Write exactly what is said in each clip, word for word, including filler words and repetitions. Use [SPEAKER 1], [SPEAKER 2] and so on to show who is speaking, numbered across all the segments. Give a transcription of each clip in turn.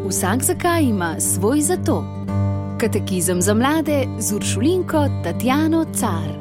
[SPEAKER 1] Vsak zakaj ima svoj zato. Katekizem za mlade z Uršulinko Tatjano Car.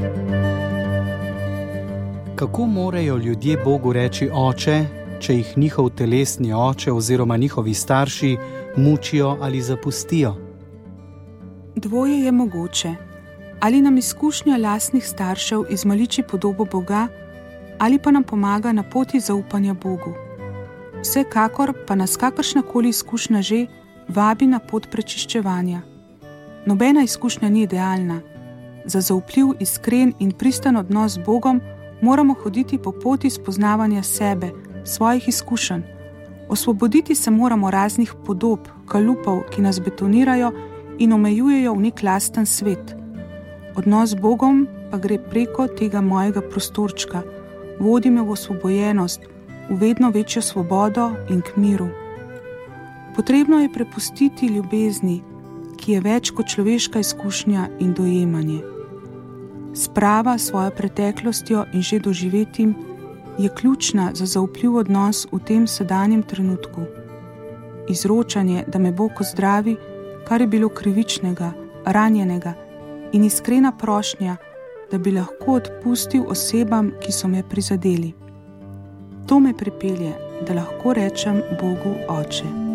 [SPEAKER 2] Kako morajo ljudje Bogu reči oče, če jih njihov telesni oče oziroma njihovi starši mučijo ali zapustijo?
[SPEAKER 3] Dvoje je mogoče. Ali nam izkušnja lastnih staršev izmaliči podobo Boga, ali pa nam pomaga na poti zaupanja Bogu. Vsekakor pa nas kakršnakoli izkušnja že vabi na pot prečiščevanja. Nobena izkušnja ni idealna. Za zaupljiv, iskren in pristan odnos z Bogom moramo hoditi po poti spoznavanja sebe, svojih izkušenj. Osvoboditi se moramo raznih podob, kalupov, ki nas betonirajo in omejujejo v nek lasten svet. Odnos z Bogom pa gre preko tega mojega prostorčka, vodi me v osvobojenost, v vedno večjo svobodo in k miru. Potrebno je prepustiti ljubezni, ki je več kot človeška izkušnja in dojemanje. Sprava s svojo preteklostjo in že doživetim je ključna za zaupljiv odnos v tem sedanjem trenutku. Izročanje, da me Bog ozdravi, kar je bilo krivičnega, ranjenega, in iskrena prošnja, da bi lahko odpustil osebam, ki so me prizadeli. To me pripelje, da lahko rečem Bogu Oče.